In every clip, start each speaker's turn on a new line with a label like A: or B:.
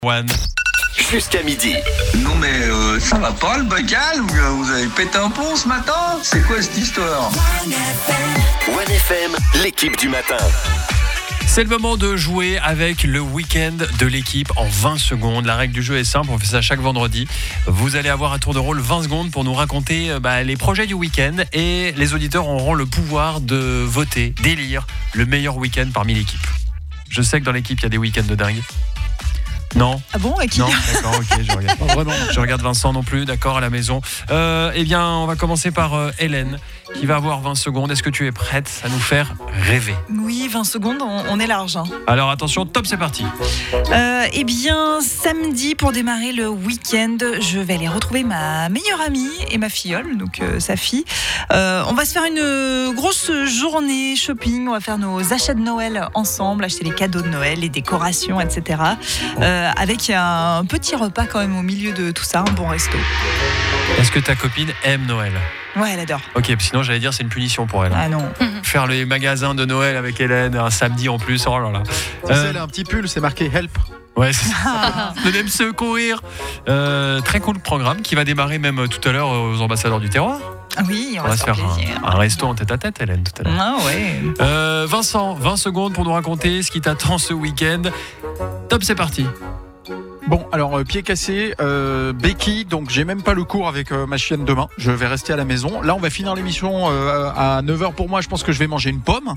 A: One.
B: Jusqu'à midi.
C: Non mais ça va pas le bocal? Vous avez pété un plomb ce matin? C'est quoi cette histoire?
B: One FM, l'équipe du matin.
A: C'est le moment de jouer avec le week-end de l'équipe en 20 secondes. La règle du jeu est simple, on fait ça chaque vendredi. Vous allez avoir à tour de rôle 20 secondes pour nous raconter les projets du week-end et les auditeurs auront le pouvoir de voter, d'élire le meilleur week-end parmi l'équipe. Je sais que dans l'équipe, il y a des week-ends de dingue. Non.
D: Ah bon, à qui?
A: Non, d'accord, ok, je regarde.
E: Pas vraiment.
A: Je regarde Vincent non plus, d'accord, à la maison. Eh bien, on va commencer par Hélène, qui va avoir 20 secondes. Est-ce que tu es prête à nous faire rêver?
D: Oui, 20 secondes, on est large. Hein.
A: Alors attention, top, c'est parti.
D: Eh bien, samedi, pour démarrer le week-end, je vais aller retrouver ma meilleure amie et ma filleule, donc sa fille. On va se faire une grosse journée shopping. On va faire nos achats de Noël ensemble, acheter les cadeaux de Noël, les décorations, etc. Avec un petit repas quand même au milieu de tout ça, un bon resto.
A: Est-ce que ta copine aime Noël?
D: Ouais, elle adore.
A: Ok, sinon j'allais dire c'est une punition pour elle.
D: Ah non.
A: Faire les magasins de Noël avec Hélène un samedi en plus, oh là là.
E: Tu sais, elle a un petit pull, c'est marqué Help.
A: Ouais, c'est ça. Venez me secourir. Très cool programme qui va démarrer même tout à l'heure aux ambassadeurs du terroir.
D: Ah oui, on
A: On va se faire
D: plaisir.
A: un resto en tête-à-tête, Hélène, tout à l'heure.
D: Ah ouais.
A: Vincent, 20 secondes pour nous raconter ce qui t'attend ce week-end. Top, c'est parti.
E: Bon, alors pied cassé, béquille, donc j'ai même pas le cours avec ma chienne demain. Je vais rester à la maison. Là, on va finir l'émission à 9h pour moi. Je pense que je vais manger une pomme.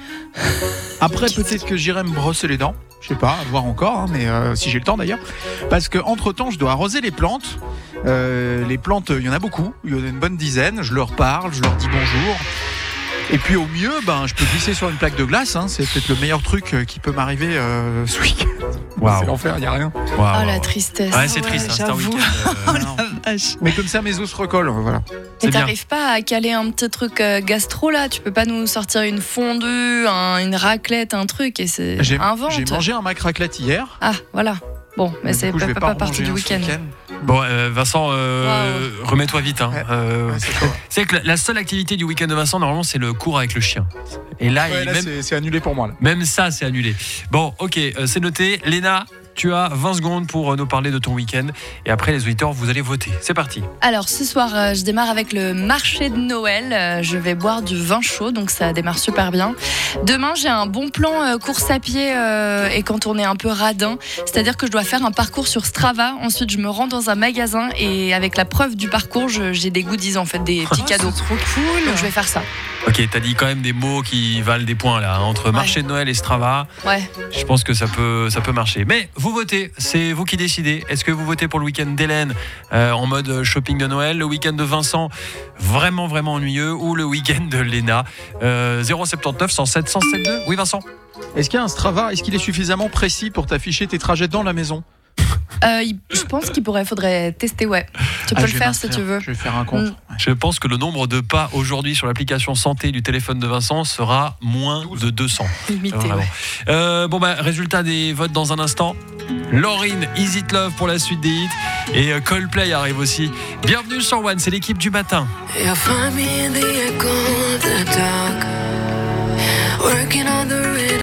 E: Après, peut-être que j'irai me brosser les dents. Je sais pas, à voir encore, hein, mais si j'ai le temps d'ailleurs. Parce que entre-temps, je dois arroser les plantes. Les plantes, il y en a beaucoup. Il y en a une bonne dizaine. Je leur parle, je leur dis bonjour. Et puis au mieux, je peux glisser sur une plaque de glace. Hein. C'est peut-être le meilleur truc qui peut m'arriver ce week-end.
A: Waouh.
E: C'est l'enfer, il n'y a rien.
A: Waouh.
F: Oh la tristesse.
A: Ouais, c'est
D: Ouais,
A: triste, hein, c'est un
D: j'avoue.
A: week-end.
D: Vache.
E: Mais comme ça, mes os se recollent. Voilà.
A: c'est
F: Et
A: bien.
F: t'arrives pas à caler un petit truc gastro là? Tu peux pas nous sortir une fondue, une raclette, un truc et c'est
E: J'ai
F: invente.
E: mangé un mac raclette hier.
F: Ah voilà. Bon, mais
E: Du
F: c'est
E: coup, je vais
F: pas
E: en
F: partie
E: manger
F: du
E: un ce
F: week-end.
A: Bon, Vincent, remets-toi vite. Hein.
E: Ouais.
A: Euh,
E: C'est quoi
A: c'est que la seule activité du week-end de Vincent, normalement, c'est le cours avec le chien. Et là,
E: Ouais, là, c'est annulé pour moi. Là.
A: même ça, c'est annulé. Bon, ok, c'est noté. Léna, tu as 20 secondes pour nous parler de ton week-end. Et après, les auditeurs, vous allez voter. C'est parti.
F: Alors ce soir, je démarre avec le marché de Noël. Je vais boire du vin chaud, donc ça démarre super bien. Demain, j'ai un bon plan course à pied et quand on est un peu radin, c'est-à-dire que je dois faire un parcours sur Strava. Ensuite, je me rends dans un magasin et avec la preuve du parcours, j'ai des goodies en fait, des petits cadeaux.
D: C'est trop cool.
F: Donc je vais faire ça.
A: Ok, t'as dit quand même des mots qui valent des points là. Entre marché de Noël et Strava,
F: Ouais.
A: je pense que ça peut marcher. Mais vous votez, c'est vous qui décidez. Est-ce que vous votez pour le week-end d'Hélène en mode shopping de Noël, le week-end de Vincent vraiment ennuyeux ou le week-end de Léna 079 107 107 2. Oui Vincent.
E: Est-ce qu'il y a un Strava? Est-ce qu'il est suffisamment précis pour t'afficher tes trajets dans la maison?
F: Je pense faudrait tester, ouais. Tu peux
E: Ah,
F: le
E: je vais
F: faire
E: m'inscrire.
F: si tu veux.
E: Je vais faire un compte.
F: Mm.
E: Ouais.
A: Je pense que le nombre de pas aujourd'hui sur l'application santé du téléphone de Vincent sera moins de 200.
F: Limité,
A: Vraiment.
F: ouais.
A: Résultat des votes dans un instant. Laurine, Is It Love pour la suite des hits. Et Coldplay arrive aussi. Bienvenue sur One, c'est l'équipe du matin.
G: You'll find me in the echo of the dark, working on the rhythm.